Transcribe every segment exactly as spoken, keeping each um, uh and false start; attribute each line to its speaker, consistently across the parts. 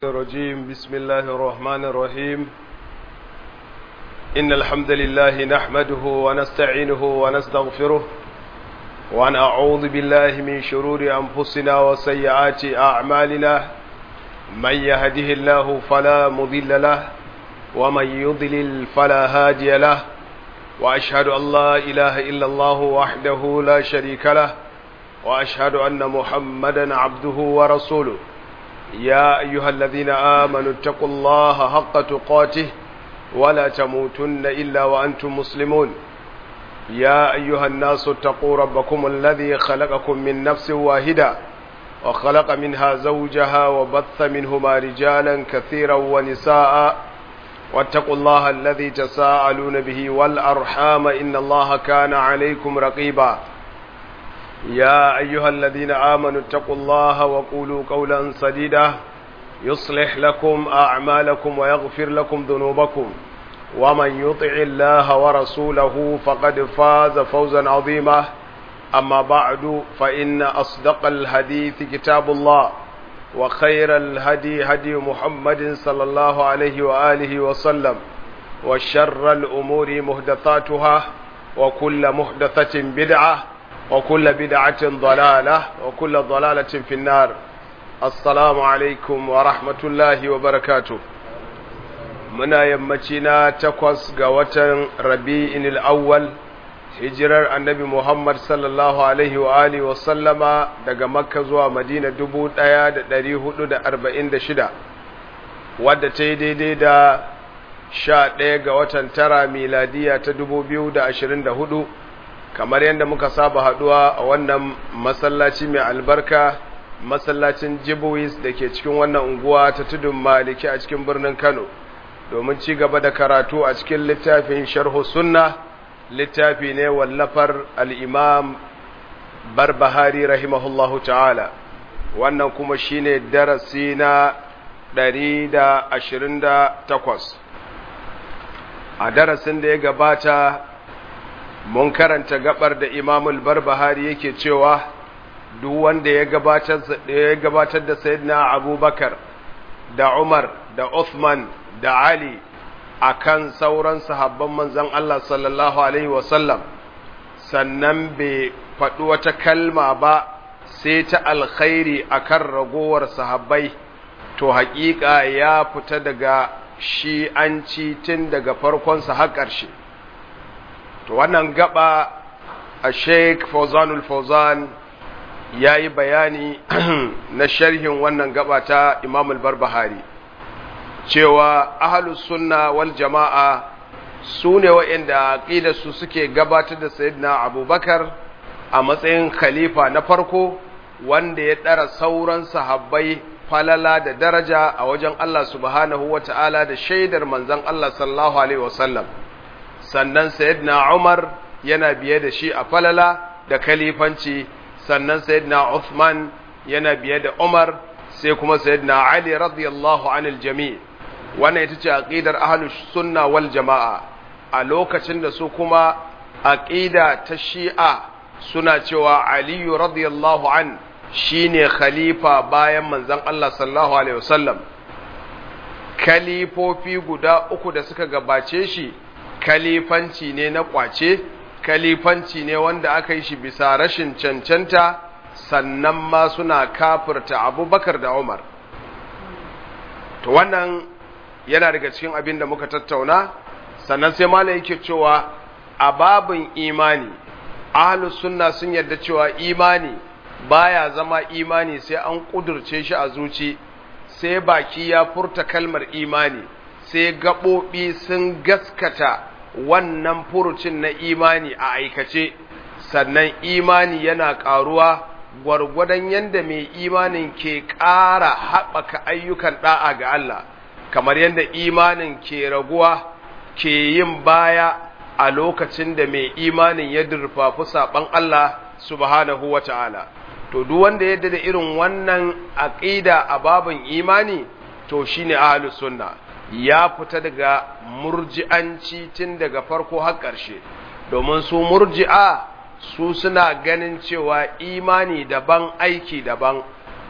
Speaker 1: الرجيم بسم الله الرحمن الرحيم إن الحمد لله نحمده ونستعينه ونستغفره ونعوذ بالله من شرور أنفسنا وسيئات أعمالنا من يهده الله فلا مضل له ومن يضلل فلا هادي له وأشهد أن لا إله إلا الله وحده لا شريك له وأشهد أن محمدا عبده ورسوله يا أيها الذين آمنوا اتقوا الله حق تقاته ولا تموتن إلا وأنتم مسلمون يا أيها الناس اتقوا ربكم الذي خلقكم من نفس واحدة وخلق منها زوجها وبث منهما رجالا كثيرا ونساء واتقوا الله الذي تساءلون به والأرحام إن الله كان عليكم رقيبا يا أيها الذين آمنوا اتقوا الله وقولوا قولا سديدا يصلح لكم أعمالكم ويغفر لكم ذنوبكم ومن يطع الله ورسوله فقد فاز فوزا عظيما أما بعد فإن أصدق الحديث كتاب الله وخير الهدي هدي محمد صلى الله عليه وآله وسلم وشر الأمور محدثاتها وكل محدثة بدعة وكل بدعة ضلالة وكل ضلالة في النار السلام عليكم ورحمة الله وبركاته منا يمتنا تقوس قوة ربيع الأول hijirar annabi Muhammad sallallahu alaihi wa alihi wa sallama daga Makka zuwa Madina dubu ɗaya da ɗari hudu da arba'in da shida wadda ta yi daidai da sha ɗaya ga watan tara miladiya ta dubu biyu da ashirin da hudu kamar yadda muka saba haduwa a wannan masallaci mai albarka masallacin Jibuwis da ke cikin wannan unguwa ta tudun Maliki a cikin birnin Kano domin ci gaba da karatu a cikin littafin Sharhu Sunna littafi ne wallafar al-Imam Barbahari rahimahullahu ta'ala wannan kuma shine darasi na ɗari da ashirin da takwas a darasin da ya gabata mun karanta gabar da Imamul Barbahari yake cewa duk wanda ya gabatar ya gabatar da Sayyidina Abubakar da Umar da Uthman da Ali akan sauran sahabban manzon Allah sallallahu alaihi wasallam sannan bai faɗi wata kalma ba sai ta alkhairi akan ragowar sahabbai to haƙiƙa ya fita daga shi'anci tun daga farkon sa har ƙarshe to wannan gaba a Sheikh Fawzanul Fawzan yayi bayani na sharhin wannan gaba ta Imam al-Barbahari cewa ahlus sunna wal jama'a sune waɗanda aqidar su suke gabatar da Sayyidina Abubakar a matsayin khalifa na farko wanda ya dara sauran sahabbai falala da daraja a wajen Allah subhanahu wata'ala da shaidar manzon Allah sallallahu alaihi wasallam sannan sayyidina Umar yana biye da shi a falala da kalifanci sannan sayyidina Uthman yana biye da Umar sai kuma sayyidina Ali radiyallahu anil jami' wannan ita ce aqidar ahlus sunna wal jamaa a lokacin da su kuma aqida ta Shi'a suna cewa Ali radiyallahu an shine khalifa bayan manzon Allah sallallahu alaihi wasallam kalifofi guda uku da suka gabace shi kalifanci ne na kwace kalifanci ne wanda aka yi shi bisa rashin cancanta sannan ma suna kafirta Abubakar da Umar to wannan yana daga cikin abin da muka tattauna sannan sai malai yake cewa a babin imani ahlus sunna sun yarda cewa imani baya zama imani sai an kudurce shi a zuci sai baki ya furta kalmar imani sai gaɓoɓi sun gaskata wannan furucin na imani a aikace sannan imani yana ƙaruwa gwargwadon yadda mai imanin ke ƙara haɓaka ayyukan ɗa'a ga Allah kamar yadda imanin ke raguwa ke yin baya a lokacin da mai imanin ya durfafi saɓan Allah subhanahu wa ta'ala to duk wanda yadda da irin wannan aƙida a babin imani to shine ahlus sunna ya fita daga murji'anci tun daga farko har ƙarshe domin su murji'a su suna ganin cewa imani daban aiki daban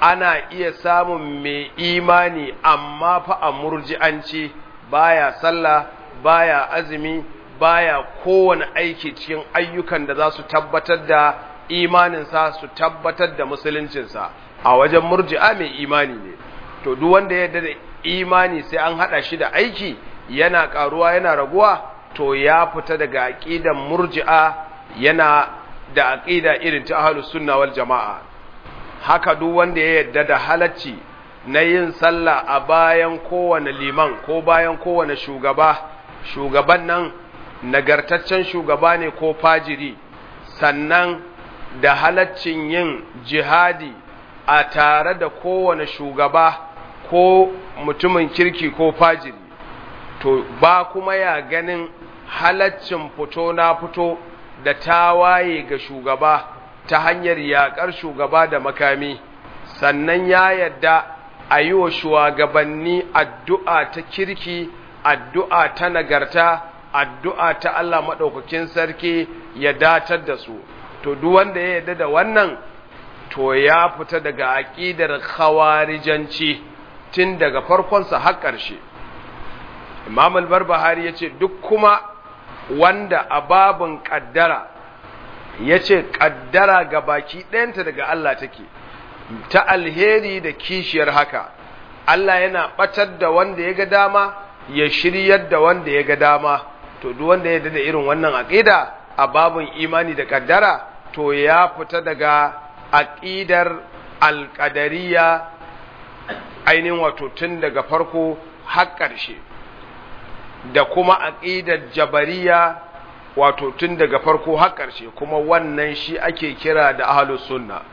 Speaker 1: ana iya samun mai imani amma fa a murji'anci baya sallah baya azumi baya kowane aiki cikin ayyukan da za su tabbatar da imaninsa su tabbatar da musuluncinsa a wajen murji'a mai imani ne to duk wanda ya yarda da imani sai an hada shi da aiki yana karuwa yana raguwa to ya fita daga aqidan murji'a yana da aqida irin ta ahlus sunna wal jamaa haka duk wanda ya yarda da halacci na yin sallah a bayan kowane liman ko bayan kowane shugaba shugaban nan nagartaccen shugaba ne ko fajiri sannan da halaccin yin jihadi a tare da kowane shugaba ko mutumin kirki ko fajiri to ba kuma ya ganin halaccin fito na fito da tawaye ga shugaba ta hanyar yakar shugaba da makami sannan ya yadda a yi wa shugabanni addu'a ta kirki addu'a ta nagarta addu'a ta Allah maɗaukakin sarki ya datar da su to duk wanda ya yarda da wannan to ya fita daga aqidar khawarijanci tun daga farkon sa har ƙarshe Imam al-Barbahari yace duk kuma wanda a babun kaddara yace kaddara ga baki ɗayanta daga Allah take ta alheri da kishiyar haka Allah yana batar da wanda ya ga dama ya shiryar da wanda ya ga dama to duk wanda ya yarda da irin wannan aqida a babun imani da kaddara to ya fita daga aqidar alqadariya ainihin wato tun daga farko har ƙarshe da kuma aqidar jabariya wato tun daga farko har ƙarshe kuma wannan shi ake kira da ahlus sunna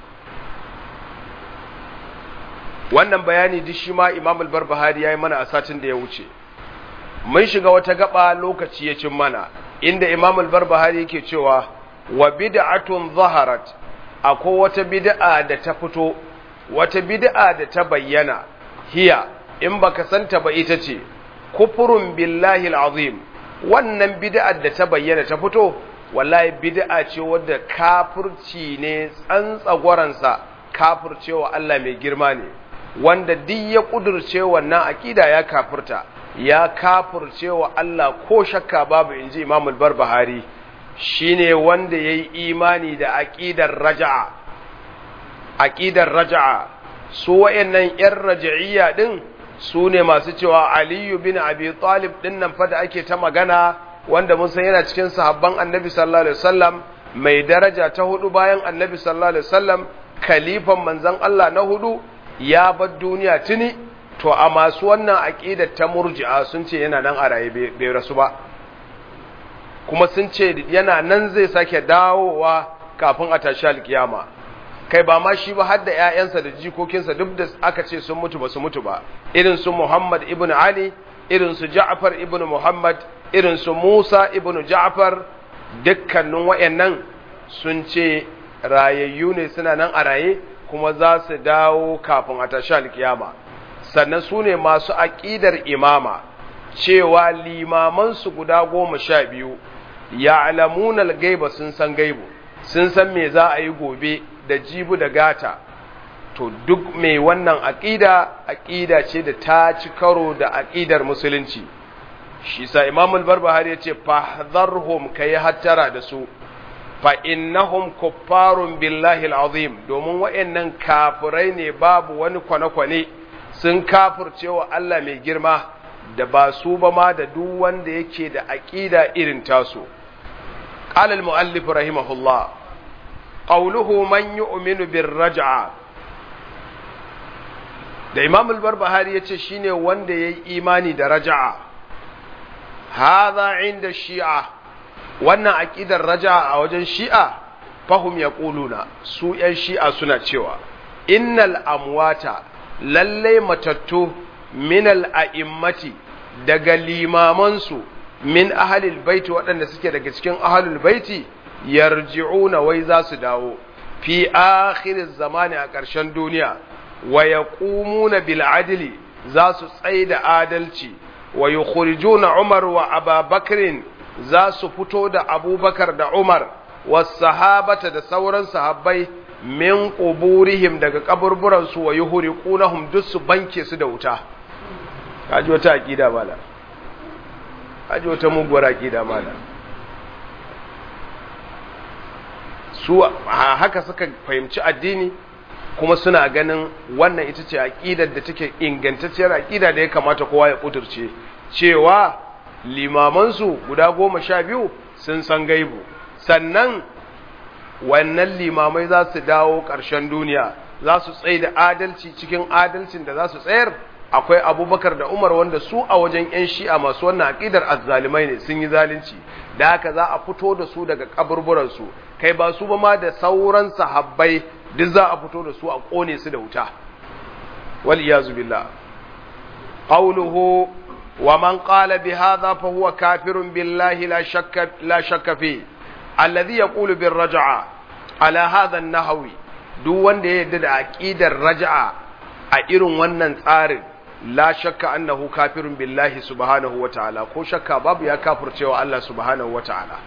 Speaker 1: wannan bayani duk shi ma Imam al-Barbahari yayi mana a satin da ya wuce mun shiga wata gaba lokaci ya cin mana inda Imam al-Barbahari yake cewa wa bid'atun zaharat akwai wata bid'a da ta fito wata bid'a da ta bayyana hiya in baka santa ba ita ce kufurun billahi al-azim wannan bid'a da ta bayyana ta fito wallahi bid'a ce wadda kafirci ne tsantsagwaransa kafircewa Allah mai girma ne wanda duk ya kudurce wannan akida ya kafirta ya kafircewa Allah ko shakka babu inji Imam al-Barbahari shine wanda yayi imani da aqidar raja'a aqidar raja'a su wayannan yan raja'iyya din su ne masu cewa Ali bin Abi Talib din nan fa da ake ta magana wanda mun san yana cikin sahabban Annabi sallallahu alaihi wasallam mai daraja ta hudu bayan Annabi sallallahu alaihi wasallam khalifan manzon Allah na hudu ya bar duniya tuni to a masu wannan aqidar ta murji'a sun ce yana nan a raye bai rasu ba kuma sun ce yana nan zai sake dawowa kafin a tashi alkiyama kai ba ma shi ba har da ƴaƴansa da jikokinsa duk da aka ce sun mutu ba su mutu ba irin su Muhammad ibn Ali irin su Ja'far ibn Muhammad irin su Musa ibn Ja'far dukkanin wayannan sun ce rayayyu ne suna nan a raye kuma za su dawo kafin a tashi alkiyama sannan su ne masu aƙidar imama cewa limamansu guda goma sha biyu ya alamunar gaiba sun san gaibu sun san me za a yi gobe da jibu da gata to duk mai wannan aƙida aƙida ce da ta ci karo da aƙidar musulunci shi sa imamul barbahari ya ce fahdharhum kai hattara da su fa innahum kuffarun billahi alazim domin wayannan kafirai ne babu wani kwane-kwane sun kafircewa Allah mai girma da ba su ba ma da duk wanda yake da aqida irin tasu qala al-muallif rahimahullah qawluhu man yu'minu bir-raj'a da imam al-barbahari yace shine wanda yayi imani da raj'a hadha inda shi'a wannan aqidar raj'a a wajen shi'a fahum yaquluna su yan shi'a suna cewa innal amwata lalle matattu minal a'immati daga limamansu min ahlil baiti waɗanda suke daga cikin ahlul baiti yarji'una wai za su dawo fi akhiriz zamani a ƙarshen duniya wa yaqumuna bil adli za su tsaida adalci wa yukhrijuna Umar wa Abubakar za su fito da Abubakar da Umar was sahabata da sauran sahabbai min quburihim daga kaburburan su wa yuhriqunahum duk su banke su da wuta. Kaji wata aqida mala kaji wata muguwar aqida mala su haka suka fahimci addini kuma suna ganin wannan ita ce aqidar da take ingantacciyar aqida da ya kamata kowa ya kuturce cewa limaman su guda goma sha biyu sun san gaibu, sannan wannan limamai za su dawo ƙarshen duniya za su tsaye da adalci, cikin adalcin da za su tsayar akwai Abubakar da Umar wanda su a wajen ƴan Shi'a masu wannan aqidar azzalimai ne, sun yi zalunci, da haka za a fito da su daga kaburburan su, kai ba su ba ma da sauran sahabbai duk za a fito da su a kone su da wuta. Wal iyazu billah. Qawluhu wa man qala bi hadha fa huwa kafirun billahi la shakka la shakka fi alladhi yaqulu bir raj'a ala hadha an-nahwi, duk wanda ya yarda da aqidar raj'a a irin wannan tsarin la shakka annahu kafirun billahi subhanahu wa ta'ala, ko shakka babu ya kafircewa Allah subhanahu wa ta'ala.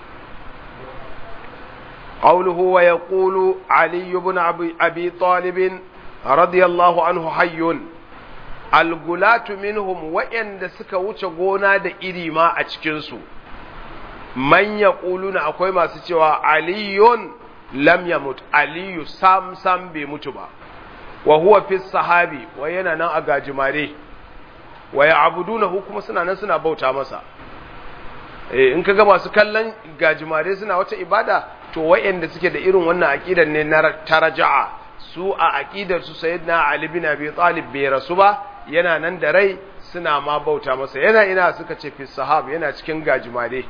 Speaker 1: قوله ويقول علي بن أبي طالب رضي الله عنه حي الغلاة منهم وإن دسك وچغونا دا إريما أچكنسو من يقولون أقوي ما سيچوا علي لم يمت علي سام سام بمتبا وهو في الصحابي وينا نا أغاجماري ويعبدونه كما سنا نسنا بوتا مسا eh in kaga masu kallon gajimare suna wata ibada to wayanda suke da irin wannan aqidar ne na taraja'a, su a aqidar su sayyidina Ali bin Abi Talib bai rasu ba, yana nan da rai, suna ma bauta masa. Yana ina suka ce fi sahab, yana cikin gajimare.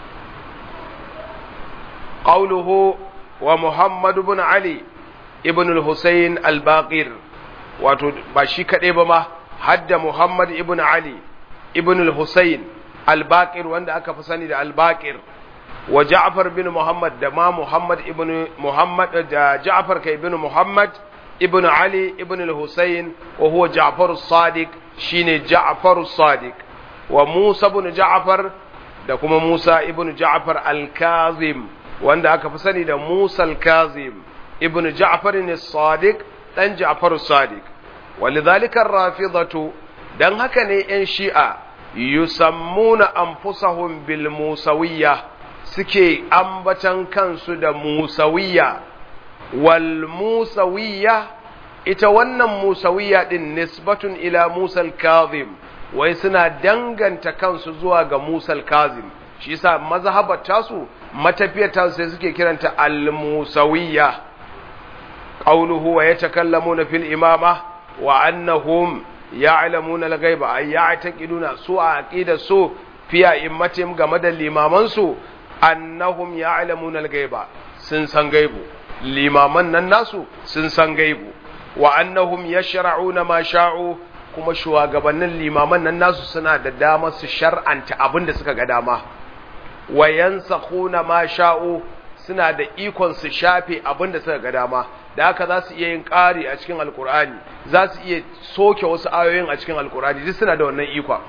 Speaker 1: Qawluhu wa Muhammad ibn Ali ibn al-Husayn al-Baqir, wato ba shi kade ba ma, hadda Muhammad ibn Ali ibn al-Husayn al-Baqir wanda aka fi sani da al-Baqir, wa Ja'far bin Muhammad da ma Muhammad ibn Muhammad da Ja'far kai ibn Muhammad ibn Ali ibn al-Husayn wa huwa Ja'far as-Sadiq, shine Ja'far as-Sadiq, wa Musa ibn Ja'far da kuma Musa ibn Ja'far al-Kazim wanda aka fi sani da Musa al-Kazim ibn Ja'far as-Sadiq dan Ja'far as-Sadiq. walidhalika ar-rafidatu, dan haka ne yan Shi'a yusammuna anfusahum bil musawiyya, suke ambatan kansu da musawiyya. Wal musawiyya, ita wannan musawiyya din nisbatun ila Musa al-Kazim, wai suna danganta kansu zuwa ga Musa al-Kazim, shi yasa mazhabar tasu matafiyar tasu sai suke kiranta al-musawiyya. Qawluhu wa yatakallamuna fil imama wa annahum ya'lamuna al-ghaiba, ay ya'taqiduna su aqida su fi a'immatihim game da limaman su annahum ya'lamuna al-ghaiba, sun san gaibu, limaman nan nasu sun san gaibu. Wa annahum yashra'una ma sha'u, kuma shugabannin limaman nan nasu suna da dama su shar'anta abinda suka ga dama. Wa yansakhuna ma sha'u, suna da ikon su shafe abinda suka ga dama. Da haka za su iya yin ƙari a cikin alkur'ani, za su iya soke wasu ayoyin a cikin alkur'ani, duk suna da wannan ikon.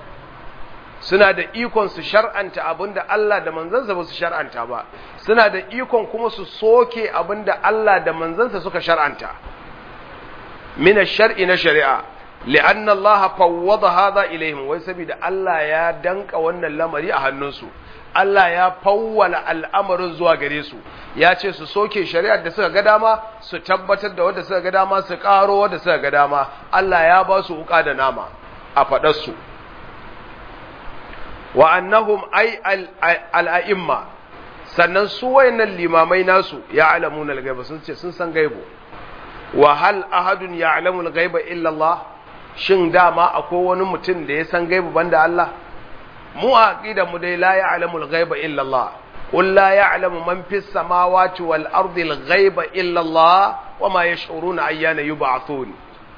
Speaker 1: Suna da ikon su shar'anta abinda Allah da manzansa ba su shar'anta ba, suna da ikon kuma su soke abinda Allah da manzansa suka shar'anta min ash-shar'i na shari'a, li'anna Allah fawwada hadha ilayhim, wai saboda Allah ya danka wannan lamari a hannunsu, Allah ya fawwala al'amarin zuwa gare su, ya ce su soke shari'ar da suka ga dama, su tabbatar da wanda suka ga dama, su karo wanda suka ga dama. Allah ya ba su wuka da nama a fadar su. Wa annahum ay al-a'imma, sannan su wayannan limamai nasu ya'lamuna al-ghaiba, sun ce sun san gaibu. Wa hal ahadun ya'lamu al-ghaiba illa Allah, shin dama akwai wani mutum da ya san gaibu banda Allah? Mu aqida mu dai la ya'lamu al-ghaiba illa Allah, qul la ya'lamu man fis samawati wal ardi al-ghaiba illa Allah wa ma yash'uruna ayyana yub'athun.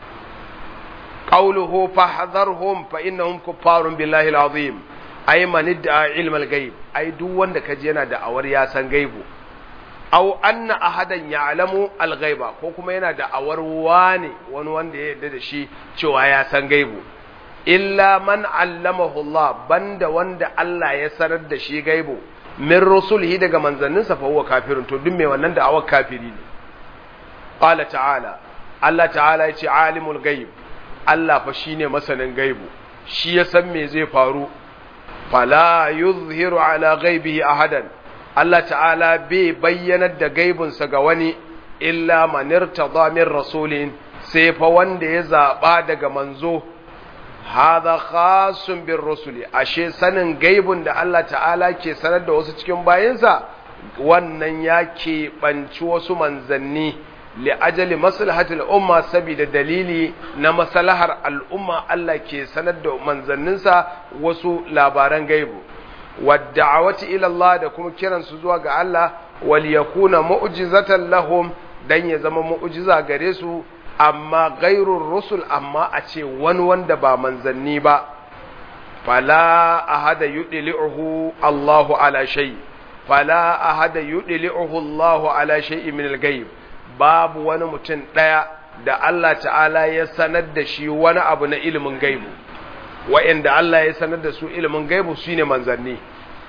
Speaker 1: Qawluhu fahdharhum fa innahum kuffarun billahi al-azim, ay man idda'a ilma al-ghaib, ay duk wanda kaji yana da awar ya san gaibu, aw anna ahadan ya'lamu al-ghaiba, ko kuma yana da awar wani wani wanda ya yarda da shi cewa ya san gaibu, illa man allamahu Allah, banda wanda Allah ya sanar da shi gaibu min rusulihi daga manzanninsa, fa huwa kafirun, to duk mai wannan da awar kafiri ne. qala ta'ala Allah ta'ala yace alimul ghaib Allah fa shine masanin gaibu shi ya san me zai faru fala yuzhiru ala ghaibihi ahadan Allah ta'ala bai bayyanar da gaibinsa ga wani illa man irtada min rasulin sai fa wanda ya zaba daga manzo hadha khasun bir rusuli ashe sanin gaibun da Allah ta'ala ke sanar da wasu cikin bayinsa wannan yake banci wasu manzanni li ajali maslahatil umma saboda dalili na maslahar al'umma Allah ke sanar da manzanninsa wasu labaran gaibu wadda'awati ila Allah da kuma kiransu zuwa ga Allah wal yakuna mu'jizatan lahum dan ya zama mu'jiza gare su amma gairur rusul amma a ce wani wanda ba manzanni ba fala ahada yudli'uhu Allahu ala shay fala ahada yudli'uhu Allahu ala shay'in min al-ghaib babu wani mutum daya da Allah ta'ala ya sanar da shi wani abu na ilimin gaibu wa'inda Allah ya sanar da su ilimin gaibu shine manzanni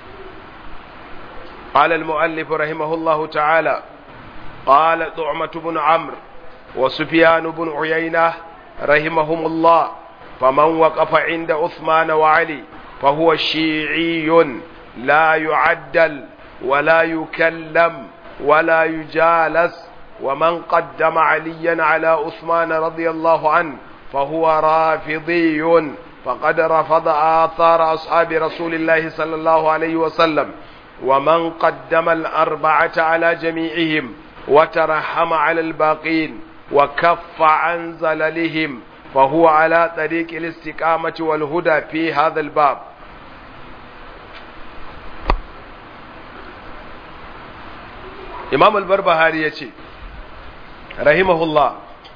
Speaker 1: قال المؤلف رحمه الله تعالى قال طعمة بن عمرو وسفيان بن عيينة رحمهم الله فمن وقف عند عثمان وعلي فهو شيعي لا يعدل ولا يكلم ولا يجالس ومن قدم عليا على عثمان رضي الله عنه فهو رافضي فقد رفض آثار أصحاب رسول الله صلى الله عليه وسلم ومن قدم الأربعة على جميعهم وترحم على الباقين وكف عن زللهم فهو على طريق الاستقامة والهدى في هذا الباب. إمام البربهاري يتي رحمه الله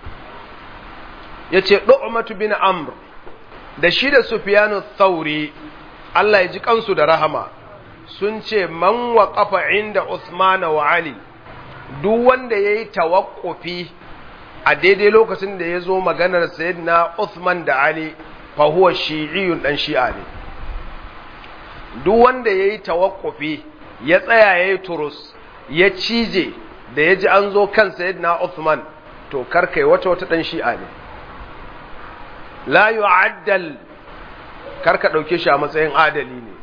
Speaker 1: يتي طعمة بن عمرو da shi da Sufyanu Thauri Allah ya ji kansu da rahama sun ce man waqafa inda Uthman wa Ali duk wanda yayi tawaqqufi a daidai lokacin da yazo maganar sayyidina Uthman da Ali fa huwa shi'iyyun dan shi'a ne duk wanda yayi tawaqqufi ya tsaya yayi turus ya cije da yaji an zo kan sayyidina Uthman to karkai wata wata dan shi'a ne la yu'addal karka dauke shi a matsayin adali ne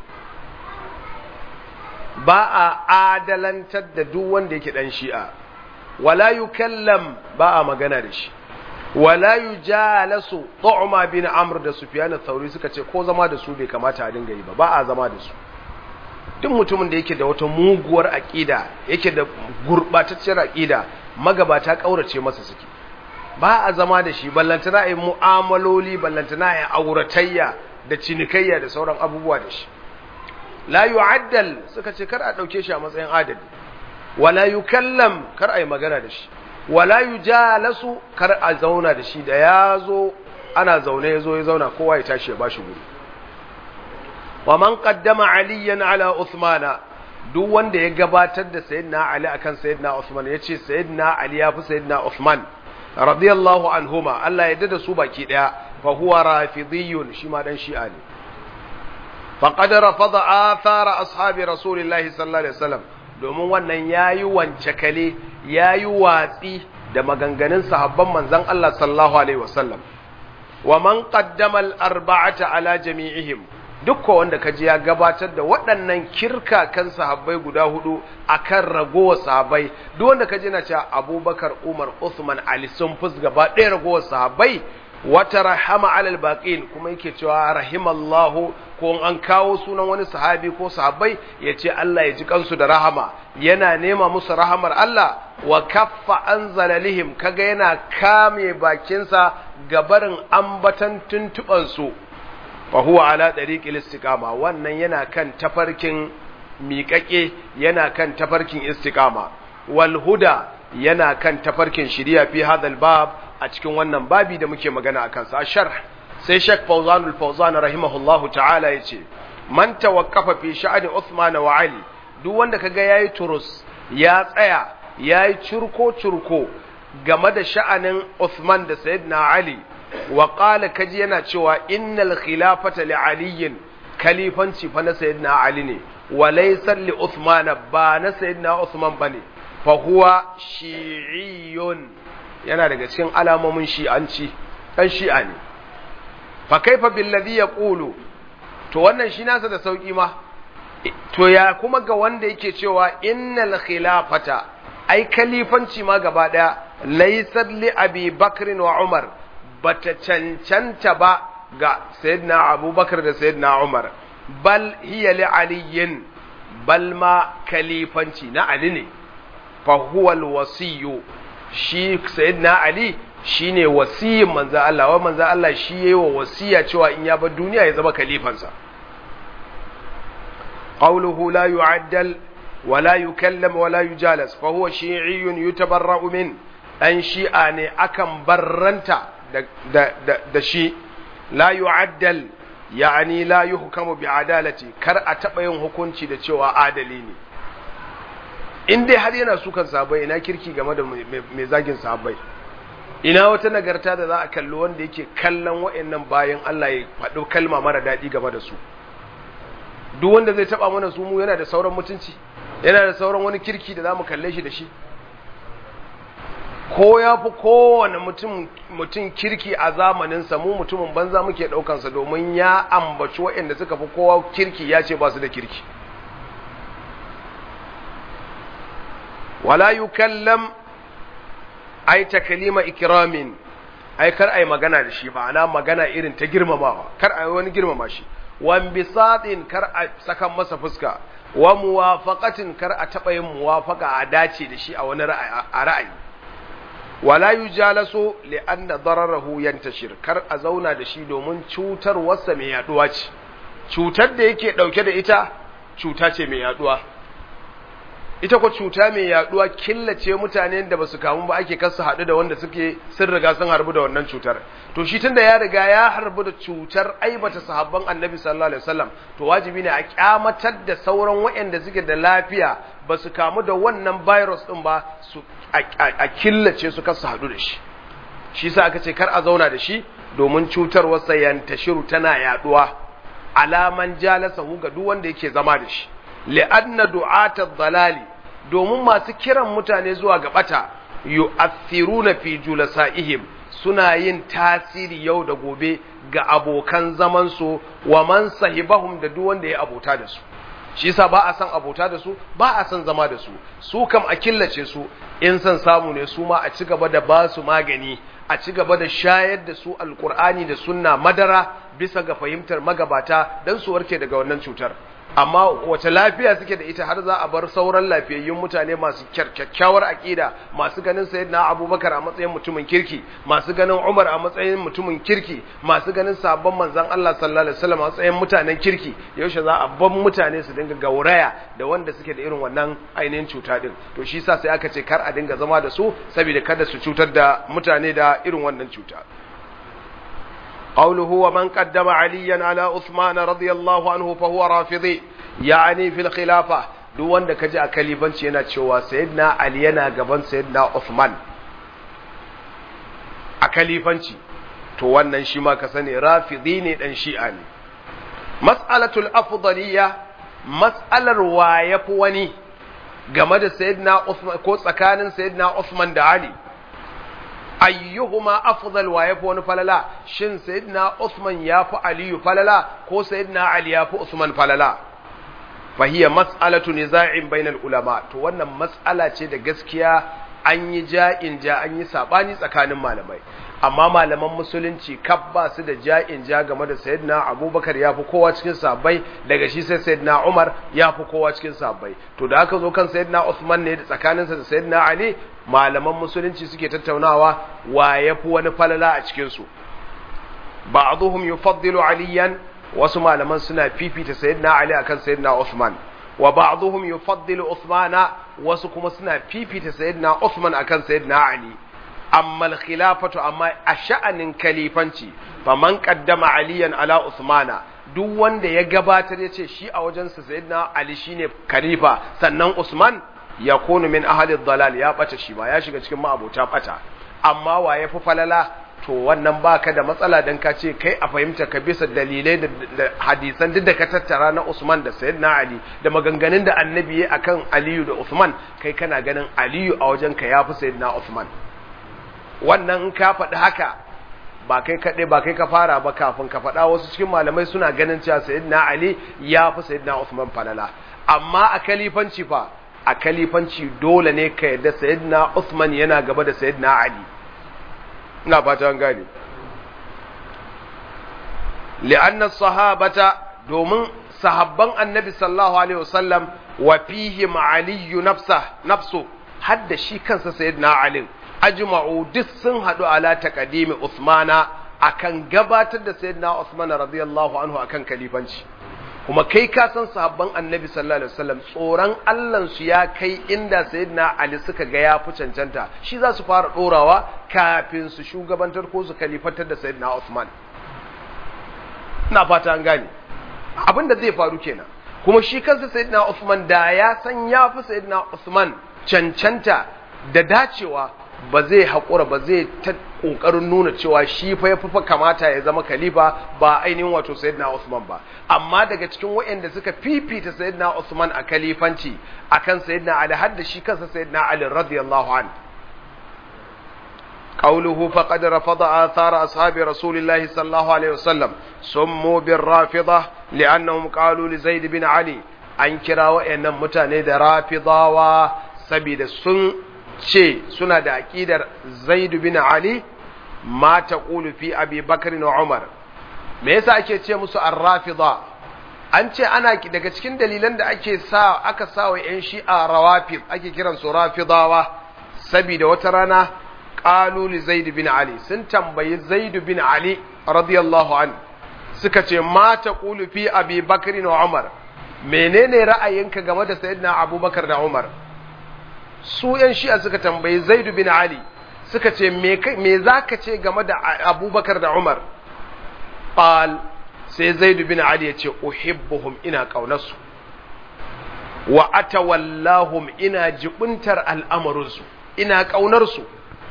Speaker 1: ba a adalantar da duk wanda yake dan shi'a wala yukallam ba a magana da shi wala yujalasu tu'ma bin amr da sufyan al-thawri suka ce ko zama da su bai kamata a dinga yi ba ba a zama da su duk mutumin da yake da wata muguwar aqida yake da gurbatacciyar aqida magabata kaurace masa suke ba a zama da shi ballantana ayi mu'amaloli ballantana ayi auratayya da cinikayya da sauran abubuwa da shi la yu'addal suka ce kar a dauke shi a matsayin adali wala yukallam kar ayi magana da shi wala yujalasu kar a zauna da shi da yazo ana zaune yazo ya zauna kowa ya tashi ya bashi guri wa man qaddama aliyan ala uthmana duk wanda ya gabatar da sayyidina ali akan sayyidina uthman yace sayyidina ali ya fi sayyidina uthman radiyallahu anhuma Allah ya dada su baki daya fa huwa rafidiyun shi ma dan shi'a ne faqad rafada athara ashabi rasulillahi sallallahu alaihi wasallam domin wannan yayi wance kale yayi watsi da maganganun sahabban manzon Allah sallallahu alaihi wasallam wa man qaddama al-arba'ata ala jami'ihim dukkan wanda kaji ya gabatar da waɗannan kirka kan sahabbai guda hudu akan ragowar sahabbai duk wanda kaji na cewa Abubakar Umar Uthman Ali sun fus gaba ɗaya ragowar sahabbai wata rahama alal baqin kuma yake cewa rahimallahu ko an kawo sunan wani sahabi ko sahabbai yace Allah ya ji kansu da rahama yana nema musu rahamar Allah wa kaffa anzalalihim kaga yana kame bakinsa gabarin ambatan tuntuban su fa huwa ala tariqil istiqama wannan yana kan tafarkin miƙaƙe yana kan tafarkin istiqama wal huda yana kan tafarkin shiriya fi hadal bab a cikin wannan babi da muke magana akan sa sharh sai Sheikh Fawzan al-Fawzan rahimahullahu ta'ala yace man tawaqqafa fi sha'ani Uthman wa Ali duk wanda kaga yayi turus ya tsaya yayi curko curko game da sha'anin Uthman da Sayyidina Ali wa qala kaji yana cewa innal khilafata li Ali khalifanci fa na Sayyidina Ali ne wa laysa li Uthman ba na Sayyidina Uthman bane fa huwa shi'iyyun yana daga cikin alamomin shi'anci dan shi'a ne fa kaifa billadhi yaqulu to wannan shi nasa da sauki ma to ya kuma ga wanda yake cewa innal khilafata ai kalifanci ma gaba daya laysat li abi bakr wa umar bata cancanta ba ga sayyidina abubakar da sayyidina umar bal hiya li aliyin bal ma kalifanci na ali ne fa huwa al wasiyyu shi sayyidina ali shine wasiyin manzo Allah wa manzo Allah shi yayi wa wasiya cewa in ya bar duniya ya zama kalifansa qawluhu la yu'addal wa la yukallam wa la yujalas fa huwa shi'iyyun yutabarra'u min dan shi'a ne akan barranta da da da shi la yu'addal yani la yuhkamu bi adalati kar a taba yin hukunci da cewa adali ne in dai har yana sukan sahabbai ina kirki game da mai zagin sahabbai ina wata nagarta da za a kalli wanda yake kallon wa'annan bayan Allah ya faɗo kalma mara daɗi game da su duk wanda zai taba mana su mu yana da sauran mutunci yana da sauran wani kirki da zamu kalle shi da shi ko ya fi kowane mutum mutum kirki a zamanin sa mu mutumin banza muke daukan sa domin ya ambaci waɗanda suka fi kowa kirki ya ce ba su da kirki wala yukallam ai takalima ikramin ai kar ai magana da shi ba ana magana irin ta girmamawa kar ai wani girmama shi wan bisatin kar a saka masa fuska wa muwafaqatin kar a taba yin muwafaqa a dace da shi a wani ra'ayi wala yujalasu li anna dararahu yantashir kar a zauna da shi domin cutar wasa mai yaduwa ce cutar da yake dauke da ita cuta ce mai yaduwa ita ko cuta mai yaduwa killace mutanen da basu kamu ba ake kasu hadu da wanda suke sun riga sun harbu da wannan cutar to shi tunda ya riga ya harbu da cutar aibata sahabban annabi sallallahu alaihi wasallam to wajibi ne a kyamatar da sauran waɗanda suke da lafiya basu kamu da wannan virus din ba su a killace su kasu hadu da shi shi yasa aka ce kar a zauna da shi domin cutar wasa yantashiru tana yaduwa alaman jalasahu ga duk wanda yake zama da shi li'anna du'atad dalali domin masu kiran mutane zuwa ga bata yu'athiruna fi julasaihim suna yin tasiri yau da gobe ga abokan zaman su wa man sahibahum da duk wanda ya abota da su shi yasa ba a san abota da su ba a san zama da su su kam a killace su in san samu ne su ma a ci gaba da ba su magani a ci gaba da shayar da su alqur'ani da sunna madara bisa ga fahimtar magabata dan su warke daga wannan cutar amma wace lafiya suke da ita har za a bar sauran lafiyayyun mutane masu kyakkyawar akida masu ganin sayyidina Abubakar a matsayin mutumin kirki masu ganin Umar a matsayin mutumin kirki masu ganin sabon manzon Allah sallallahu alaihi wasallam a matsayin mutanen kirki yaushe za a bar mutane su dinga gauraya da wanda suke da irin wannan ainihin cuta din to shi yasa sai aka ce kar a dinga zama da su saboda kada su cutar da mutane da irin wannan cuta قوله ومن قدم عليا على عثمان رضي الله عنه فهو رافضي يعني في الخلافة duk wanda kaji a kalifanci yana cewa sayyidina Ali yana gaban sayyidina Uthman a kalifanci to wannan shi ma ka sani rafidi ne dan shi'a ne mas'alatul afdaliyya mas'alar wa yafi wani game da sayyidina Uthman ko tsakanin sayyidina Uthman da Ali ayyuhuma afdal wa yafi wani falala shin sayyidina Uthman yafi Ali falala ko sayyidina Ali yafi Uthman falala fa hiya mas'alatu niza'in bainal ulama to wannan mas'ala ce da gaskiya an yi ja'in ja an yi sabani tsakanin malamai amma malaman musulunci kab ba su da ja'in ja game da sayyidina Abubakar yafi kowa cikin sahabbai daga shi sai sayyidina Umar yafi kowa cikin sahabbai to da aka zo kan sayyidina Uthman ne da tsakaninsa da sayyidina Ali malaman musulunci suke tattaunawa wa yafi wani falala a cikin su ba'dhum yufaddilu aliyan wasu malaman suna fifita sayyidina Ali akan sayyidina Uthman wa ba'dhum yufaddilu Uthmana wasu kuma suna fifita sayyidina Uthman akan sayyidina Ali amma al-khilafatu amma a sha'anin kalifanci faman qaddama aliyan ala Uthmana duk wanda ya gabatar yace shi a wajensa sayyidina Ali shine khalifa sannan Usman ya kunu min ahli dalal ya bata shi ba ya shiga cikin ma'abota bata amma wa yafi falala to wannan baka da matsala dan ka ce kai a fahimta ka bisa dalilai da hadisan duk da ka tattara na Usman da Sayyidina Ali da maganganun da Annabi ya akan Aliyu da Usman kai kana ganin Aliyu a wajen ka yafi Sayyidina Usman wannan in ka faɗi haka ba kai kaɗai ba kai ka fara ba, kafin ka faɗa wasu cikin malamai suna ganin cewa sayyidina Ali ya fi sayyidina Uthman falala. Amma a kalifanci fa, a kalifanci dole ne ka yarda sayyidina Uthman yana gaba da sayyidina Ali. Ina fata an gane. li'anna sahabata, domin sahabban annabi sallallahu alaihi wasallam wa fihim Ali nafsa nafsu, hadda shi kansa sayyidina Ali ajma'u duk sun hadu ala taqdimi Uthmana akan gabatar da sayyidina Uthman radiyallahu anhu akan kalifanci. Kuma kai ka san sahabban annabi sallallahu alaihi wasallam tsoron Allah su ya kai inda sayyidina Ali suka ga ya fi cancanta, shi za su fara dorawa kafin su shugabantar ko su kalifantar da sayyidina Uthman. Ina fata an gane abin da zai faru kenan. Kuma shi kansa sayyidina Uthman da ya san ya fi sayyidina Uthman cancanta da dacewa, ba zai haƙura ba, zai ta ƙoƙarin nuna cewa shi fa ya fi kamata ya zama khalifa ba ainihin wato sayyidina Uthman ba. Amma daga cikin waɗanda suka fifita sayyidina Uthman a khalifanci akan sayyidina Ali, har da shi kansa sayyidina Ali radiyallahu anhu. قوله فقد رفض آثار أصحاب رسول الله صلى الله عليه وسلم سموا بالرافضة لأنهم قالوا لزيد بن علي أن كرا وإن متاني دا رافضة وسبيد سن شيء سنة دا أكيد زيد بن علي ما تقول في أبي بكر وعمر. me yasa ake ce musu ar-rafida? An ce ana daga cikin dalilan da ake sa aka sa wa ƴan shi'a rawafid ake kiran su rafidawa, saboda wata rana qalu li Zaid bin Ali, sun tambayi Zaid bin Ali radiyallahu anhu, suka ce ma taqulu fi Abi Bakr wa Umar, menene ra'ayinka game da sayyidina Abubakar da Umar? Su ƴan shi'a suka tambayi Zaid bin Ali, suka ce me me zaka ce game da Abubakar da Umar? Qal, sai Zaid bin Ali ya ce uhibbuhum, ina kaunarsu, wa atawallahum, ina jibuntar al'amarinsu, ina kaunarsu,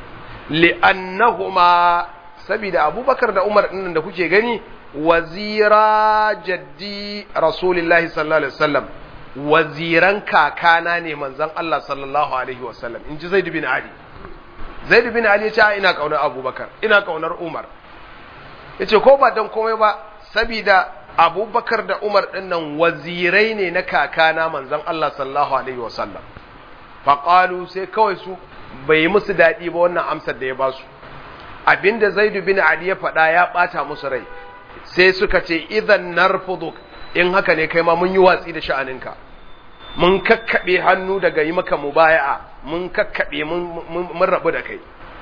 Speaker 1: li'annahuma, sabida Abubakar da Umar ɗin da kuke gani wazira jaddi Rasulullahi sallallahu alaihi wasallam, waziran kakana ne manzon Allah sallallahu alaihi wasallam, in ji Zaid bin Ali. Zaid bin Ali ya ce ina kaunar Abubakar, ina kaunar Umar. Yace ko ba dan komai ba, sabida Abubakar da Umar ɗinnan wazirai ne na kakana manzon Allah sallallahu alaihi wasallam. Faqalu, sai kawai su bai musu daɗi ba wannan amsar da ya ba su. Abinda Zaid bin Ali ya faɗa ya ɓata musu rai, sai suka ce idan narfuduk, in haka ne kai ma mun yi watsi da sha'aninka, mun kakkaɓe hannu daga yi maka mubaya'a, mun kakkaɓe mun rabu da kai.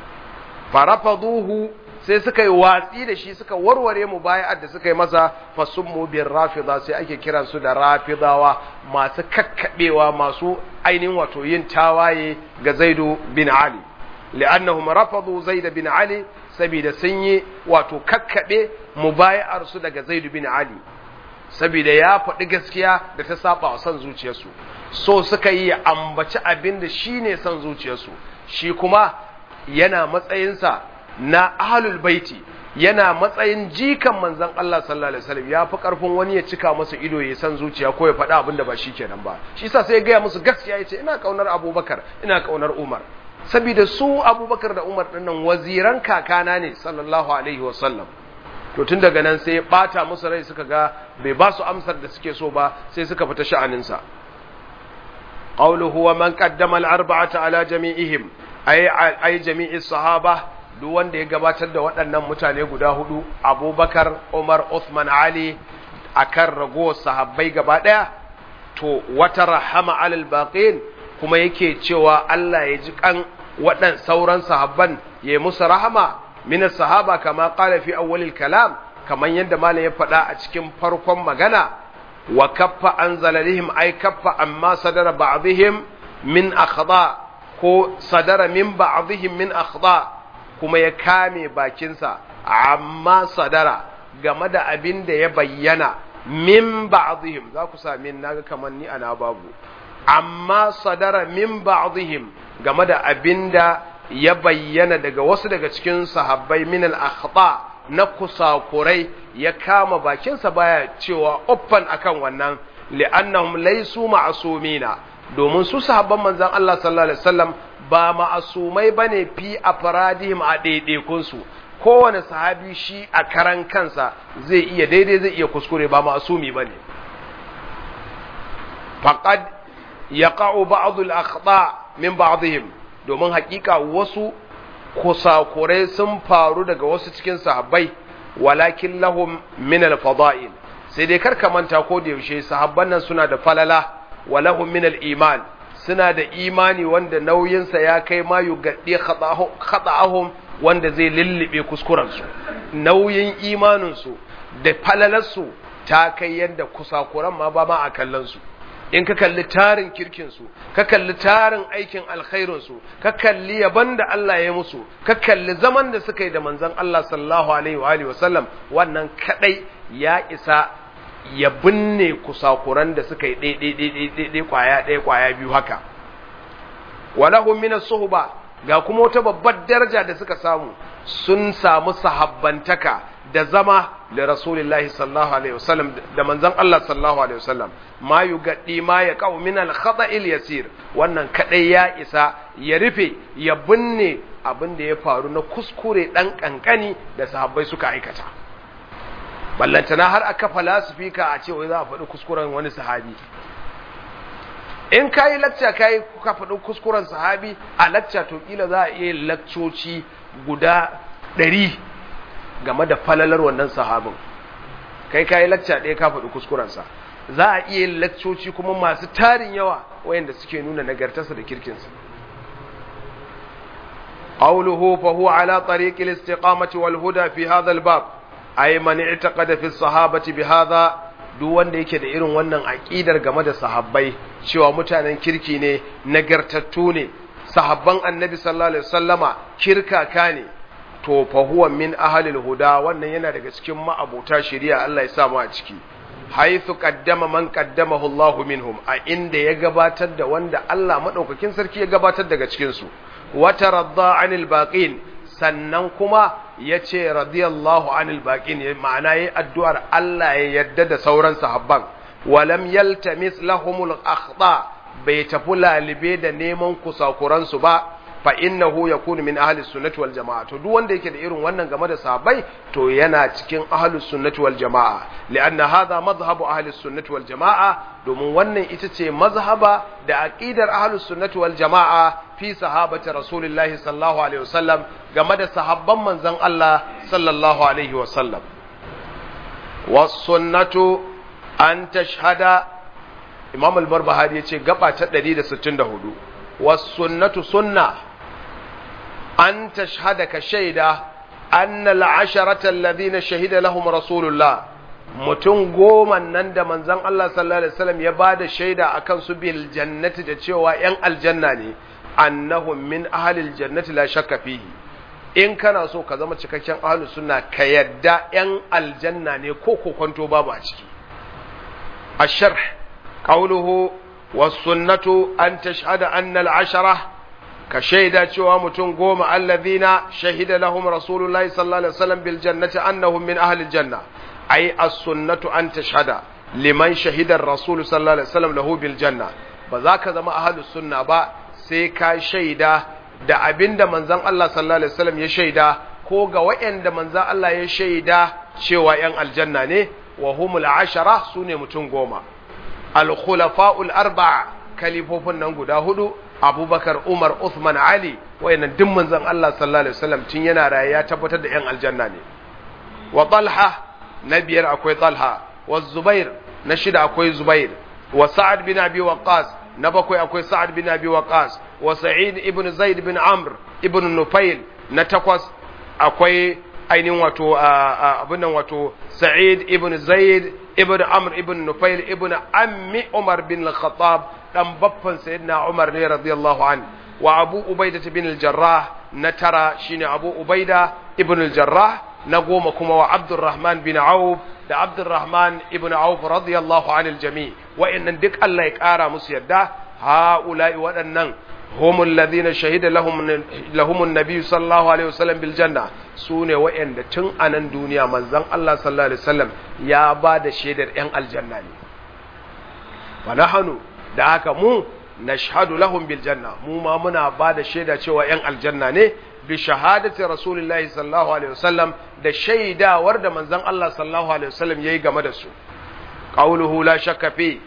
Speaker 1: Farafaduhu, sai suka yi watsi da shi, suka warware mubaya'ar da suka yi masa, fasummu bir rafida, sai ake kiran su da rafidawa, masu kakkaɓewa, masu ainihin wato yin tawaye ga Zaidu bin Ali, li'annahum rafadu Zaid bin Ali, saboda sun yi wato kakkaɓe mubaya'ar su daga Zaid bin Ali, saboda ya faɗi gaskiya da ta saba wa son zuciyarsu, so suka yi ambaci abin da shine son zuciyarsu, shi kuma yana matsayinsa na ahlul baiti, yana matsayin jikan manzon Allah sallallahu alaihi wasallam, ya fi karfin wani ya cika masa ido ya san zuciya ko ya faɗa abin da ba shi kenan ba. Shi yasa sai ya gaya musu gaskiya, yace ina kaunar Abubakar, ina kaunar Umar, saboda su Abubakar da Umar dinnan waziran kakana ne sallallahu alaihi wasallam. To tun daga nan sai ya bata musu rai, suka ga bai ba su amsar da suke so ba, sai suka fita sha'anin sa. Qawluhu wa man qaddama al-arba'ata ala jami'ihim, ay ay jami'is sahaba, duk wanda ya gabatar da waɗannan mutane guda hudu, Abubakar, Umar, Uthman, Ali, akan ragowar sahabbai gaba ɗaya, to wata rahama alal baqin, kuma yake cewa Allah ya ji kan waɗan sauran sahabban, ya yi musu rahama min sahaba, kama qala fi awwalil kalam, kaman yadda malam ya faɗa a cikin farkon magana, wa kaffa anzalalihim, ay kaffa amma sadara ba'dihim min akhda, ko sadara min ba'dihim min akhda, kuma ya kame bakinsa amma sadara game da abin da ya bayyana min ba'dihim, za ku sami naga kamar ni ana babu, amma sadara min ba'dihim game da abin da ya bayyana daga wasu daga cikin sahabbai min al-akhta, na kusakurai, ya kama bakinsa baya cewa uffan akan wannan, li'annahum laysu ma'sumina, domin su sahabban manzon Allah sallallahu alaihi wasallam ba ma'asumai bane fi afradihim a daidaikun su kowane sahabi shi a karan kansa zai iya daidai zai iya kuskure ba ma'asumi bane faqad yaqa'u ba'd al-akhta min ba'dihim domin hakika wasu kusakurai sun faru daga wasu cikin sahabbai walakin lahum min al-fada'il sai dai karka manta ko da yaushe sahabban nan suna da falala walahum min al-iman suna da imani wanda nauyinsa ya kai ma yugaddi khata'ahum wanda zai lullube kuskuren su nauyin imanin su da falalar su ta kai yanda kusakuran ma ba ma a kallon su in ka kalli tarin kirkin su ka kalli tarin aikin alkhairin su ka kalli yaban da Allah ya musu ka kalli zaman da suka yi da manzon Allah sallallahu alaihi wa alihi wasallam wannan kadai ya isa ya binne kusakuran da suka yi ɗaiɗaiɗaiɗaiɗai kwaya ɗaya kwaya biyu haka walahum min as-suhba ga kuma wata babbar daraja da suka samu sun samu sahabbantaka da zama da rasulullahi sallallahu alaihi wasallam da manzon Allah sallallahu alaihi wasallam ma yugaddi ma ya qaw min al-khata'il yasir wannan kadai ya isa ya rufe ya binne abin da ya faru na kuskure dan kankani da sahabbai suka aikata ballantana har aka falasifika a ce wai za a faɗi kuskuren wani sahabi in kayi lacca kayi ka faɗi kuskuren sahabi a lacca to kila za a iya laccoci guda ɗari game da falalar wannan sahabin kai kayi lacca ɗaya ka faɗi kuskurensa za a iya laccoci kuma masu tarin yawa wayanda suke nuna nagartarsa da kirkinsa qawluhu fa huwa ala tariqi al-istiqamati wal huda fi hadha al-bab ay man i'taqada fi as-sahabati bi hadha duk wanda yake da irin wannan aqidar game da sahabbai cewa mutanen kirki ne nagartattu ne sahabban annabi sallallahu alaihi wasallama kirkaka ne to fa huwa min ahli al-huda wannan yana daga cikin ma'abuta shari'a Allah ya sa mu a ciki haythu qaddama man qaddamahu Allah minhum a inda ya gabatar da wanda Allah madaukakin sarki ya gabatar daga cikin su wa taradda anil baqin sannan kuma yace radiyallahu anil baqin ma'ana yayi addu'ar Allah ya yarda da sauran sahabban walam yaltamis lahumul akhta bai tafi lalibe da neman kusakuran su ba fa innahu yakunu min ahli sunnati wal jamaa to duk wanda yake da irin wannan game da sahabbai to yana cikin ahli sunnati wal jamaa lianna hadha madhhabu ahli sunnati wal jamaa domin wannan ita ce mazhaba da aqidar ahli sunnati wal jamaa fi sahabati rasulillahi sallallahu alaihi wasallam game da sahabban manzon Allah sallallahu alaihi wasallam was sunnatu an tashhada imam al-barbahari yace gaba ta ɗari da sittin da hudu was sunnatu sunna an tashhada ka shaida anna al-asharata alladhina shahida lahum rasulullah mutum goma nan da manzon Allah sallallahu alaihi wasallam ya bada shaida akan su bil jannati da cewa yan aljanna ne annahum min ahli aljannati la shakka fihi in kana so ka zama cikakken ahlus sunna ka yadda yan aljanna ne ko kokonto babu a ciki الشرح قوله والسنة أن تشهد أن العشرة كشهد شوى متنقوم الذين شهد لهم رسول الله صلى الله عليه وسلم بالجنة أنهم من أهل الجنة أي السنة أن تشهد لمن شهد الرسول صلى الله عليه وسلم له بالجنة بذاك ذا ما أهل السنة با سيكا شهد da abin da manzon Allah sallallahu alaihi wasallam ya shaida ko ga wayanda manzon Allah ya shaida cewa yan aljanna ne wa humul ashara sune mutum goma al-khulafa'ul arba'a kalifofin nan guda hudu Abubakar Umar Uthman Ali wayannan duk manzon Allah sallallahu alaihi wasallam tun yana raye ya tabbatar da yan aljanna ne wa Talha na biyar akwai Talha wa Zubair na shida akwai Zubair wa Sa'ad bin Abi Waqqas na bakwai akwai Sa'ad bin Abi Waqqas wa Sa'id ibn Zaid bin Amr ibn Nufail na takwas akwai ainihin wato abin nan wato Sa'id ibn Zaid ibn Amr ibn Nufail ibn Ammi Umar bin Al-Khattab dan baffan Sayyidina Umar ne radiyallahu an wa Abu Ubaidah bin Al-Jarrah na tara shine Abu Ubaidah ibn Al-Jarrah na goma kuma wa Abdurrahman bin Auf da Abdurrahman ibn Auf radiyallahu anil jami' wa'annan duk Allah ya kara musu yadda haula'i waɗannan هم الذين شهد لهم لهم النبي صلى الله عليه وسلم بالجنة سune wa'anda tun anan duniya manzon Allah sallallahu alaihi wasallam ya bada shaidar yan aljanna ne fa nahnu da haka mu nashhadu lahum bil janna mu ma muna bada shaida cewa yan aljanna ne bi shahadati rasulillahi sallallahu alaihi wasallam da shaidawar da manzon Allah sallallahu alaihi wasallam yayi game da su qawluhu la shakka fi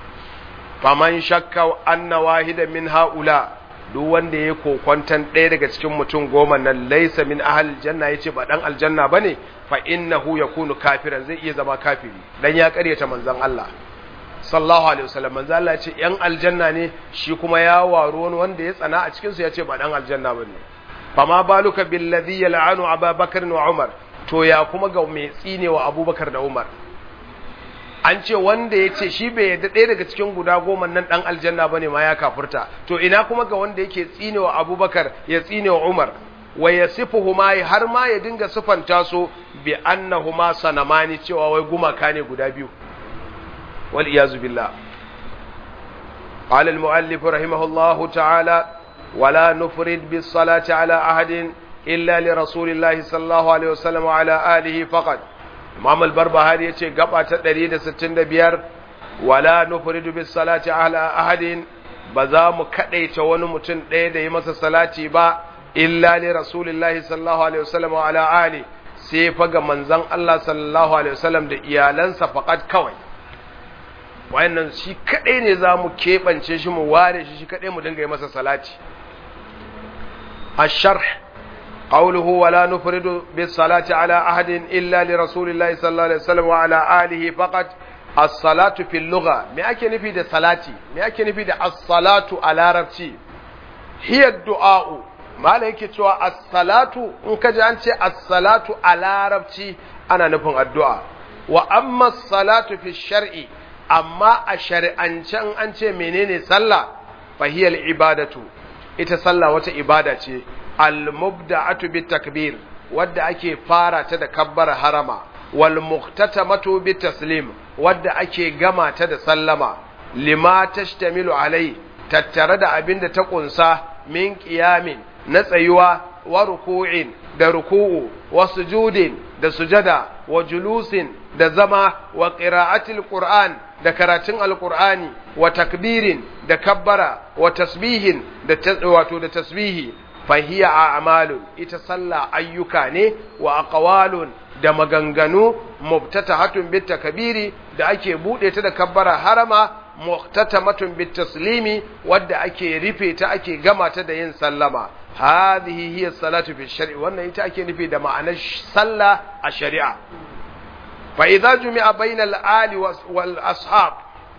Speaker 1: faman shakka anna wahida min haula duk wanda ya kokwantan ɗaya daga cikin mutum goma nan laysa min ahli janna yace ba dan aljanna bane fa innahu yakunu kafiran zai iya zama kafiri dan ya karyata manzon Allah sallallahu alaihi wasallam manzon Allah ya ce yan aljanna ne shi kuma ya waro wani wanda ya tsana a cikin su yace ba dan aljanna bane fama baluka bil ladhi yal'anu Abubakar wa Umar to ya kuma ga mai tsinewa Abubakar da Umar an ce wanda ya ce shi bai yadda ɗaya daga cikin guda goma nan ɗan aljanna ba ne ma ya kafurta to ina kuma ga wanda yake tsinewa Abubakar ya tsinewa Umar wa ya sifuhuma har ma ya dinga sifanta su bi annahuma sanamani cewa wai gumaka ne guda biyu wal iyazu billah qala al muallif rahimahullahu ta'ala wala nufrid bis salati ala ahadin illa li rasulillahi sallallahu alaihi wasallam wa ala alihi faqat Imam al-Barbahari yace gaba ta ɗari da sittin da biyar wala nufridu bis salati ala ahadin ba za mu kadaita wani mutum ɗaya da yi masa salati ba illa li rasulillahi sallallahu alaihi wasallam wa ala ali sai fa ga manzon Allah sallallahu alaihi wasallam da iyalansa faqat kawai wayannan shi kadai ne za mu kebance shi mu ware shi shi kadai mu dinga yi masa salati ash-sharh قوله ولا نفرد بالصلاة على أحد إلا لرسول الله صلى الله عليه وسلم وعلى آله فقط الصلاة في اللغة ما أكي نفيد الصلاة ما أكي نفيد الصلاة على ربتي هي الدعاء ما لك توا الصلاة إنك جانت الصلاة على ربتي أنا نفهم الدعاء وأما الصلاة في الشرع أما الشرع أنشان أنت منين صلى فهي العبادة إتصلى وتعبادة al-mubda'atu bit-takbir wadda ake fara ta da kabbara harama wal muqtatamatu bit-taslim wadda ake gama ta da sallama lima tashtamilu alai tattare da abinda ta kunsa min qiyamin na tsayuwa wa ruku'in da ruku'u wa sujudin da sujada wa julusin da zama wa qira'atil qur'an da karatun alqur'ani wa takbirin da kabbara wa tasbihin da wato da tasbihi fahiya a'malun ita sallah ayyuka ne wa aqwalun da maganganu mubtatahatun bit takbiri da ake bude ta da kabbara harama muhtatamatun bit taslimi wadda ake rufe ta ake gama ta da yin sallama hadhihi hiya salatu fi shar'i wannan ita ake nufi da ma'anar sallah a shari'a fa idza jumi'a bainal ali wal ashab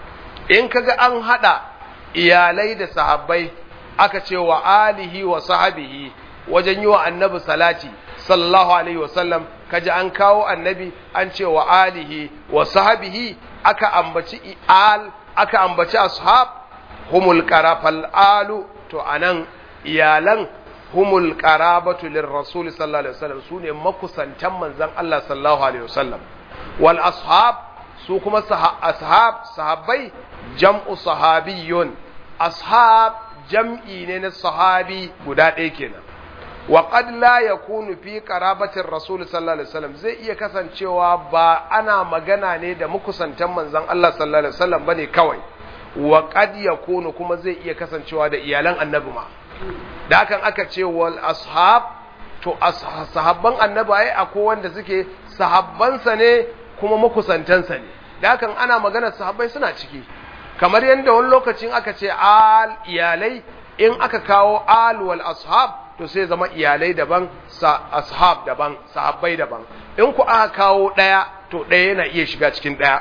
Speaker 1: in kaga an hada iyalai da sahabbai aka ce wa alihi wa sahabihi wajen yi wa annabi salati sallallahu alaihi wasallam kaji an kawo annabi an ce wa alihi wa sahabihi aka ambaci al aka ambaci ashab humul qarafal alu to anan iyalan humul qarabatu lirrasul sallallahu alaihi wasallam sune makusantan manzon Allah sallallahu alaihi wasallam wal ashab su kuma ashab sahabbai jam'u sahabiyyun ashab jam'i ne na sahabi guda ɗaya kenan wa qad la yakunu fi qarabatir rasul sallallahu alaihi wasallam zai iya kasancewa ba ana magana ne da mukusantan manzon Allah sallallahu alaihi wasallam bane kawai wa qad yakunu kuma zai iya kasancewa da iyalan annabi ma da hakan aka ce wal ashab to sahabban annabi ai akwai wanda suke sahabbansa ne kuma mukusantansa ne da hakan ana magana sahabbai suna ciki kamar yadda wani lokacin aka ce al iyalai in aka kawo al wal ashab to sai zama iyalai daban sa ashab daban sahabbai daban in ku aka kawo daya to daya yana iya shiga cikin daya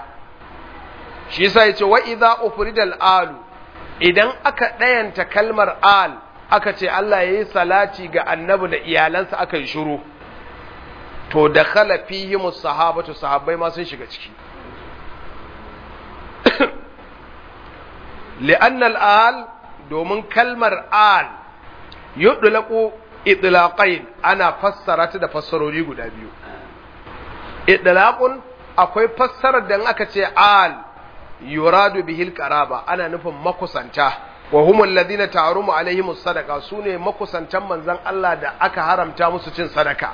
Speaker 1: shi yasa yace wa idza ufridal al idan aka dayanta kalmar al aka ce Allah yayi salati ga annabi da iyalansa aka yi shiru to dakhala fihimus sahabatu sahabbai ma sun shiga ciki لأن الآل دومن كلمة آل يطلق إطلاقين أنا فسرت ده فسروري guda biyu إطلاق akwai fassarar da aka ce al yuradu bihil qaraba ana nufin makusanta wa humul ladina ta'rumu alaihimus sadaqa sune makusantan manzon Allah da aka haramta musu cin sadaka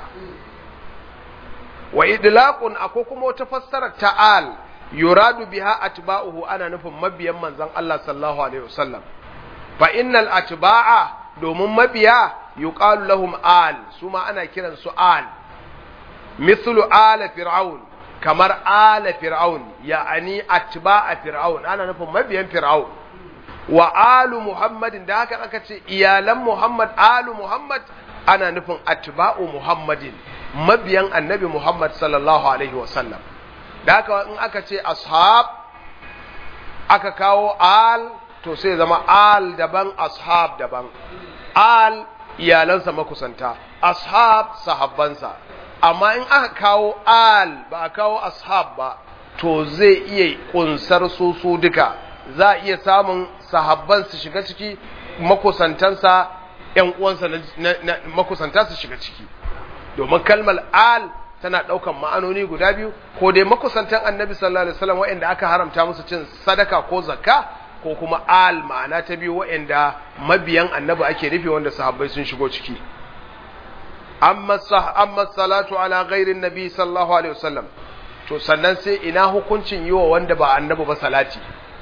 Speaker 1: wa idlaqun akwai kuma wata fassarar ta al yuradu biha atba'uhu ana nufin mabiyan manzon Allah sallallahu alaihi wasallam fa innal atba'a domin mabiya yuqalu lahum al su ma ana kiran su al mithlu ala fir'aun kamar ala fir'aun ya'ani atba'a fir'aun ana nufin mabiyan fir'aun wa alu muhammadin da haka aka ce iyalan muhammad alu muhammad ana nufin atba'u muhammadin mabiyan annabi muhammad sallallahu alaihi wasallam da haka in aka ce ashab aka kawo al to sai zama al daban ashab daban al iyalansa makusanta ashab sahabbansa amma in aka kawo al ba a kawo ashab ba to zai iya kunsar su su duka za a iya samun sahabban su shiga ciki makusantansa ƴan uwansa na makusanta su shiga ciki domin kalmar al tana ɗaukan ma'anoni guda biyu ko dai makusantan annabi sallallahu alaihi wasallam waɗanda aka haramta musu cin sadaka ko zakka ko kuma al ma'ana ta biyu waɗanda mabiyan annabi ake nufi wanda sahabbai sun shigo ciki amma amma salatu ala ghairin nabi sallallahu alaihi wasallam to sannan sai ina hukuncin yi wa wanda ba annabi ba salati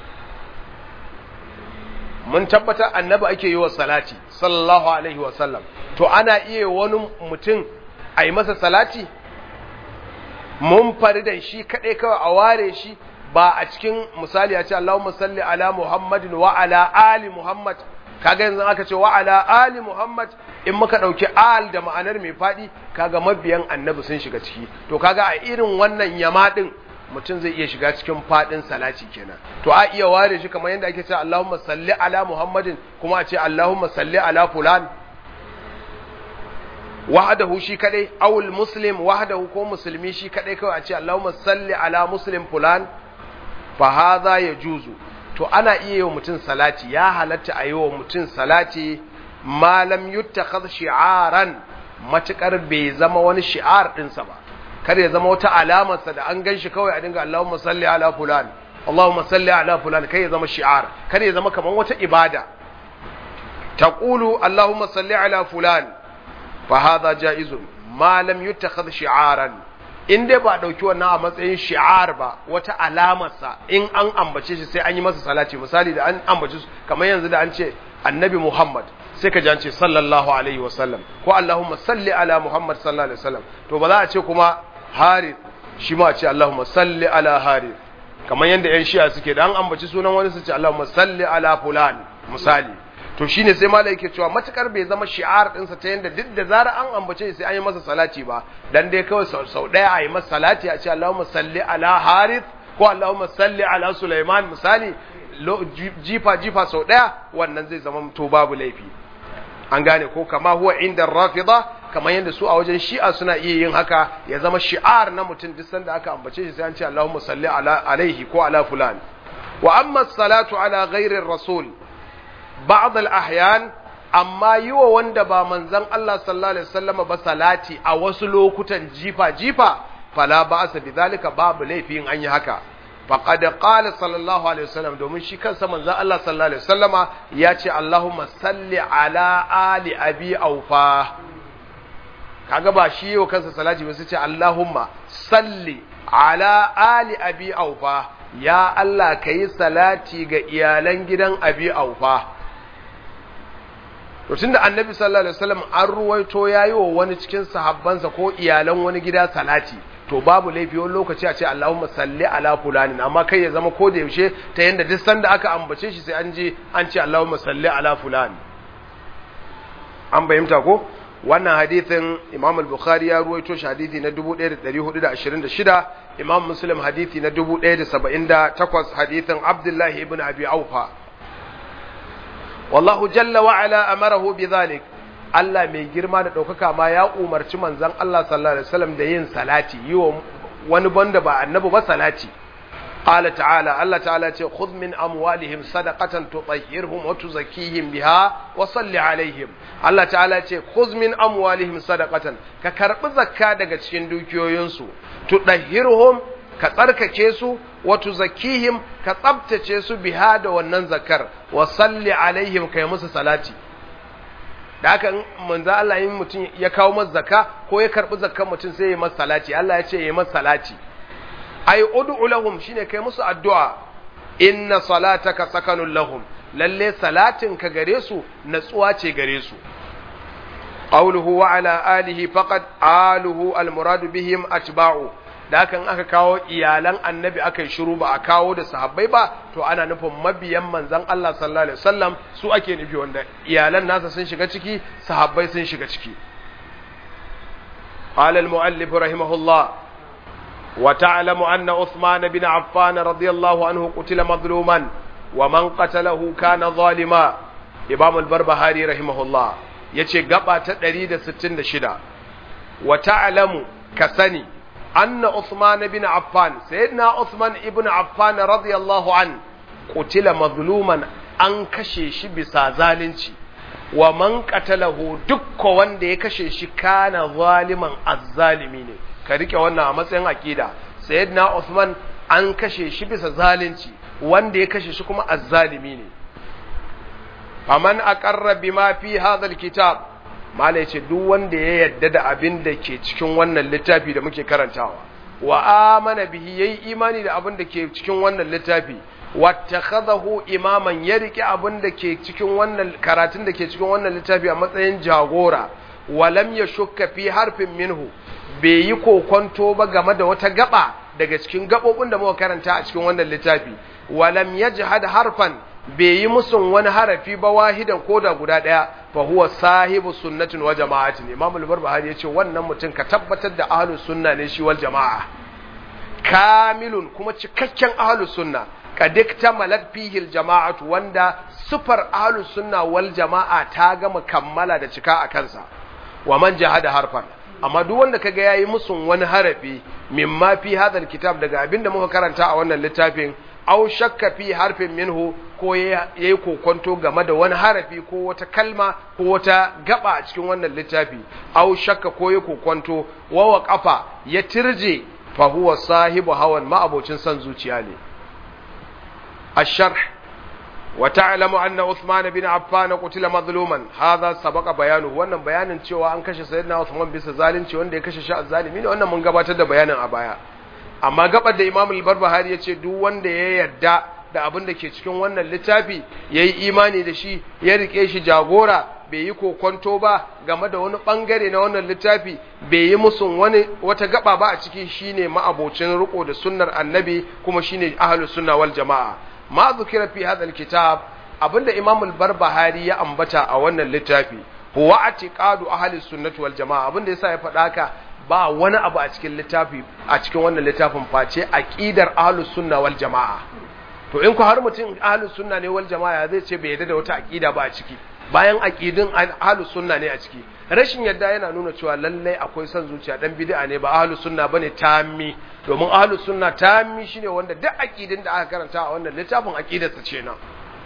Speaker 1: mun tabbatar annabi ake yi wa salati sallallahu alaihi wasallam to ana iya wani mutum a yi masa salati mun faridan shi kaɗai kawai a ware shi ba a cikin misali a ce Allahumma salli ala Muhammadin wa ala ali Muhammad kaga yanzu aka ce wa ala ali Muhammad in muka ɗauki al da ma'anar mai faɗi kaga mabiyan annabi sun shiga ciki to kaga a irin wannan yama ɗin mutum zai iya shiga cikin faɗin salati kenan to a iya ware shi kamar yadda ake ce Allahumma salli ala Muhammadin kuma a ce Allahumma salli ala fulan wahdahu shi kadai awul muslim wahdahu ko musulmi shi kadai kawai a ce Allahumma salli ala muslim fulan fa hadha yajuzu to ana iya yi wa mutum salati ya halatta a yi wa mutum salati malam yuttakhadh shi'aran matukar bai zama wani shi'ar dinsa ba kar ya zama wata alamar sa da an ganshi kawai a dinga Allahumma salli ala fulan Allahumma salli ala fulan kai ya zama shi'ar kar ya zama kaman wata ibada taqulu Allahumma salli ala fulan فهذا جائز ما لم يتخذ شعارا in dai ba dauki wannan a matsayin shi'ar ba wata alamarsa in an ambace shi sai an yi masa salati misali da an ambace su kamar yanzu da an ce annabi Muhammad sai ka ji an ce sallallahu alaihi wasallam ko Allahumma salli ala Muhammad sallallahu alaihi wasallam to ba za a ce kuma Harith shi ma a ce Allahumma salli ala Harith kamar yanda yan shi'a suke da an ambaci sunan wani su ce Allahumma salli ala fulan misali to shine sai malai yake cewa matukar bai zama shi'ar dinsa ta yanda duk da zara an ambace sai an yi masa salati ba dan dai kawai sau daya a yi masa salati a ce Allahumma salli ala Harith ko Allahumma salli ala Sulaiman misali jifa jifa sau daya wannan zai zama to babu laifi an gane ko kama huwa inda rafida kamar yanda su a wajen shi'a suna iya yin haka ya zama shi'ar na mutum duk sanda aka ambace shi sai an ce Allahumma salli ala alaihi ko ala fulan wa amma salatu ala ghairi rasul ba'd al-ahyan amma yiwa wanda ba manzon Allah sallallahu alaihi wasallam ba salati a wasu lokutan jifa jifa fala ba'sa bidhalika babu laifin an yi haka faqad qala sallallahu alaihi wasallam domin shi kansa manzon Allah sallallahu alaihi wasallama ya ce Allahumma salli ala ali abi aufa kaga ba shi yiwa kansa salati ba sai ce Allahumma salli ala ali abi aufa ya Allah kai salati ga iyalan gidan abi aufa to tunda annabi sallallahu alaihi wasallam an ruwaito yayi wa wani cikin sahabbansa ko iyalan wani gida salati to babu laifi wani lokaci a ce Allahumma salli ala fulanin amma kai ya zama ko da yaushe ta yanda duk sanda aka ambace shi sai an je an ce Allahumma salli ala fulani an bayyanta ko wannan hadithin Imam al-Bukhari ya ruwaito shi hadithi na dubu ɗaya da ɗari hudu da ashirin da shida Imam Muslim hadithi na dubu ɗaya da saba'in da takwas hadithin Abdullahi ibn Abi Aufa wallahu jalla wa ala amarahu bidhalik Allah mai girma da daukaka ma ya umarci manzon Allah sallallahu alaihi wasallam da yin salati yiwa wani banda ba annabi ba salati qala ta'ala Allah ta'ala ce khudh min amwalihim sadaqatan tutahhirhum wa tuzakkihim biha wa salli alaihim Allah ta'ala ce khudh min amwalihim sadaqatan ka karbi zakka daga cikin dukiyoyinsu tutahhirhum ka tsarkake su wa tuzakkihim ka tsabtace su biha da wannan zakar wa salli alaihim kai musu salati da haka manzo Allah yin mutum ya kawo masa zakka ko ya karbi zakkan mutum sai ya masa salati Allah ya ce ya masa salati ay ud'u lahum shine kai musu addu'a inna salataka sakanun lahum lalle salatin ka gare su natsuwa ce gare su qawluhu wa ala alihi faqad aluhu almuradu bihim atba'u da hakan aka kawo iyalan annabi aka yi shiru ba a kawo da sahabbai ba to ana nufin mabiyan manzon Allah sallallahu alaihi wasallam su ake nufi wanda iyalan nasa sun shiga ciki sahabbai sun shiga ciki قال المؤلف رحمه الله وتعلم أن عثمان بن عفان رضي الله عنه قتل مظلوما ومن قتله كان ظالما إمام البربهاري رحمه الله يتي قبعة تدريد ستين شدا وتعلم كسني أن عثمان بن عفان سيدنا عثمان بن عفان رضي الله عنه قتل مظلوما أنكشش بسازالنشي wa man qatalahu dukka wanda ya kashe shi kana zaliman azzalimi ne ka rike wannan a matsayin akida sayyidina Uthman an kashe shi bisa zalunci wanda ya kashe shi kuma azzalimi ne faman aqarra bima fi hadha alkitab mala yace duk wanda ya yadda da abin da ke cikin wannan littafi da muke karantawa wa amana bihi yayi imani da abin da ke cikin wannan littafi wattakhadahu imaman ya rike abin da ke cikin wannan karatun da ke cikin wannan littafi a matsayin jagora walam yashukka fi harfin minhu bai yi kokonto ba game da wata gaba daga cikin gabobin da muka karanta a cikin wannan littafi walam yajhad harfan bai yi musun wani harafi ba wahidan koda guda daya fa huwa sahibu sunnatin wa jama'atin imam al-barbahari yace wannan mutum ka tabbatar da ahlus sunna ne shi wal jama'a kamilun kuma cikakken ahlus sunna kadikta malat fihil jama'atu wanda sufar ahlus sunna wal jama'a ta gama kammala da cika a kansa wa man jahada harfan amma duk wanda kaga yayi musun wani harafi mimma fi hadal kitab daga abinda muka karanta a wannan littafin aw shakka fi harfin minhu ko yayi kokonto game da wani harafi ko wata kalma ko wata gaba a cikin wannan littafi aw shakka ko yayi kokonto wa waqafa ya tirje fa huwa sahibu hawan ma abocin san zuciya ne الشرح وتعلم أن عثمان بن عفان قتل مظلوما هذا سبق بيانه wannan bayanin cewa an kashe sayyidina Uthman bisa zalunci wanda ya kashe shi azzalimi ne wannan mun gabatar da bayanin a baya amma gabar da Imam al-Barbahari yace duk wanda ya yarda da abin da ke cikin wannan littafi yayi imani da shi ya rike shi jagora bai yi kokonto ba game da wani bangare na wannan littafi bai yi musun wani wata gaba ba a ciki shine ma'abocin riko da sunnar annabi kuma shine ahlus sunna wal jamaa ma zukira fi hadha alkitab abinda Imam al-Barbahari ya ambata a wannan littafi huwa atiqadu ahli sunnati wal jamaa abinda yasa ya faɗa haka ba wani abu a cikin littafi a cikin wannan littafin face aqidar ahlus sunna wal jamaa to in ku har mutum ahlus sunna ne wal jamaa zai ce bai yarda da wata aqida ba a ciki bayan aqidin ahlus sunna ne a ciki rashin yadda yana nuna cewa lallai akwai son zuciya dan bid'a ne ba ahlus sunna bane tammi domin ahlus sunna tammi shine wanda duk aqidin da aka karanta a wannan littafin aqidarsa ce nan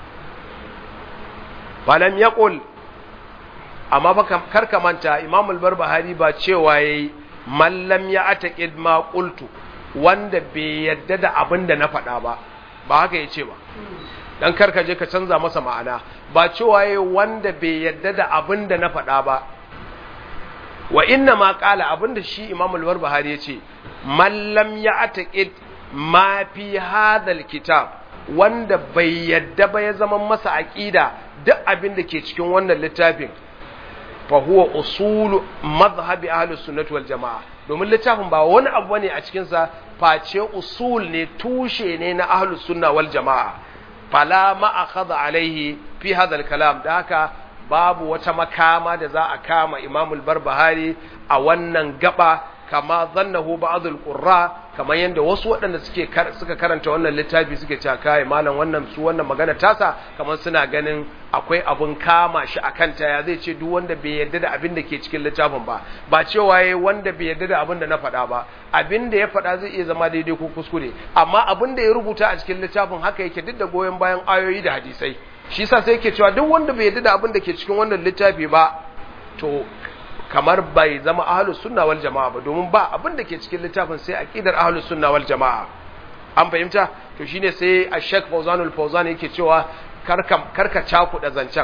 Speaker 1: falam yaqul amma ba karka manta Imam al-Barbahari ba cewa yayi man lam ya'taqid ma qultu wanda bai yadda da abin da na faɗa ba ba haka yace ba dan karka je ka canza masa ma'ana ba cewa yayi wanda bai yadda da abin da na faɗa ba wa inna ma qala abinda shi Imam al-Barbahari yace man lam ya'taqid ma fi hadal kitab wanda bai yadda ba ya zama masa aqida duk abin da ke cikin wannan littafin fa huwa usul madhhab ahlus sunnah wal jamaa domin littafin ba wani abu bane a cikin sa face usul ne tushe ne na ahlus sunnah wal jamaa fala ma akhadha alaihi fi hadal kalam da haka babu wata makama da za a kama Imam al-Barbahari a wannan gaba kama zannahu ba'dul qurra kamar yanda wasu waɗanda suke suka karanta wannan littafi suke cewa kai malam wannan su wannan magana tasa kamar suna ganin akwai abun kama shi akan ta ya zai ce duk wanda bai yarda da abin da ke cikin littafin ba ba cewa yayi wanda bai yarda da abin da na faɗa ba abin da ya faɗa zai iya zama daidai ko kuskure amma abin da ya rubuta a cikin littafin haka yake duk da goyen bayan ayoyi da hadisai shi yasa sai yake cewa duk wanda bai yarda da abin da ke cikin wannan littafi ba to kamar bai zama ahlus sunna wal jamaa ba domin ba abin da ke cikin littafin sai aqidar ahlus sunna wal jamaa an fahimta to shine sai Sheikh Fawzanul Fawzan yake cewa karka karka cakuda zancan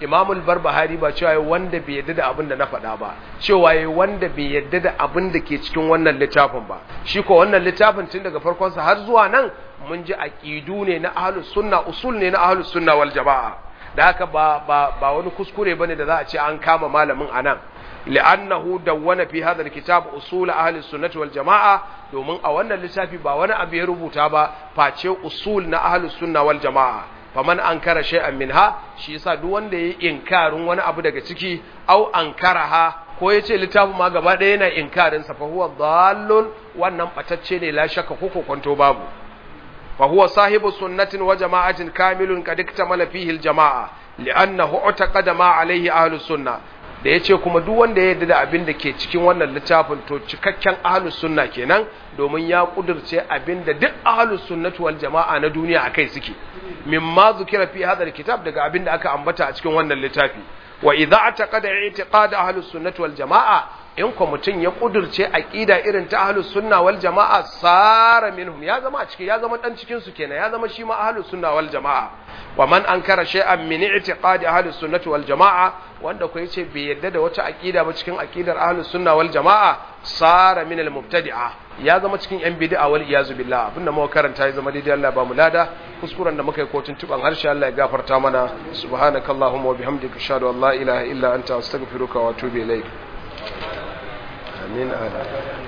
Speaker 1: Imamul Barbahari ba cewa wanda bai yadda da abin da na faɗa ba, cewa wanda bai yadda da abin da ke cikin wannan littafin ba. Shi ko wannan littafin tun daga farkonsa har zuwa nan mun ji aqidu ne na ahlus sunna, usul ne na ahlus sunna wal jamaa. Da haka ba ba ba wani kuskure bane da za a ce an kama malamin anan. li'annahu dawwana fi hadha alkitab usul ahli sunnati wal jamaa, domin a wannan littafi ba wani abu ya rubuta ba face usul na ahli sunna wal jamaa. faman ankara shay'an minha, shi yasa duk wanda yayi inkarin wani abu daga ciki au ankaraha ko yace littafin ma gaba ɗaya yana inkarin sa fa huwa dhallun, wannan batacce ne la shakka ko kwanto babu. fa huwa sahibu sunnatin wa jama'atin kamilun qad iktamala fihi al jamaa li'annahu utaqada ma alayhi ahlus sunnah. Da ya ce kuma duk wanda ya yarda da abin da ke cikin wannan littafin to cikakken ahlus sunna kenan, domin ya kudurce abin da duk ahlus sunnati wal jama'a na duniya akai suke, mimma zukira fi hadha kitab, daga abin da aka ambata a cikin wannan littafi. Wa idza ataqada i'tiqad ahlus sunnati wal jama'a, in ko mutun ya kudurce aqida irin ta ahlus sunna wal jama'a, sara minhum, ya zama a cikin ya zama dan cikin su kenan, ya zama shi ma ahlus sunna wal jama'a. wa man ankara shay'an min i'tiqadi ahlus sunnati wal jamaa, wanda ko yace bai yadda da wata aqida ba cikin aqidar ahlus sunna wal jamaa, sara min al mubtadi'a, ya zama cikin yan bid'a wal iyazu billah. abinda muka karanta ya zama daidai, Allah ba mu lada, kuskuren da muka yi kotun tuban harshe Allah ya gafarta mana. Subhanakallahumma wa bihamdika ashhadu an la ilaha illa anta astaghfiruka wa atubu ilaik. amin.